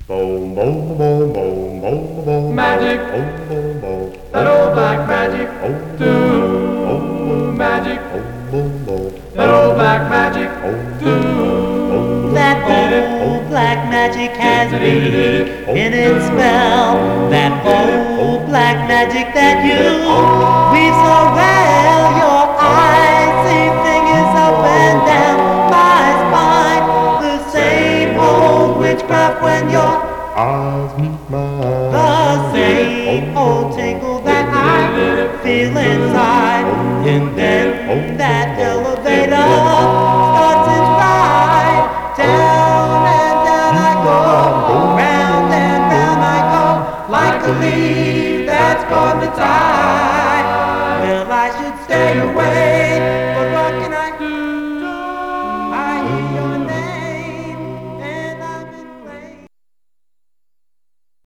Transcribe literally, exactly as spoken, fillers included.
Boom, boom, boom, boom, boom, boom. Magic, Boom, boom, boom. that old black magic. Boom, Do boom, boom. magic, Boom, boom, boom. that old black magic. Do That old black magic has me in its spell. That old black magic that you weave so well. Your eyes see things up and down my spine. The same old witchcraft when you're Eyes meet mine. the same old tingle that I feel inside.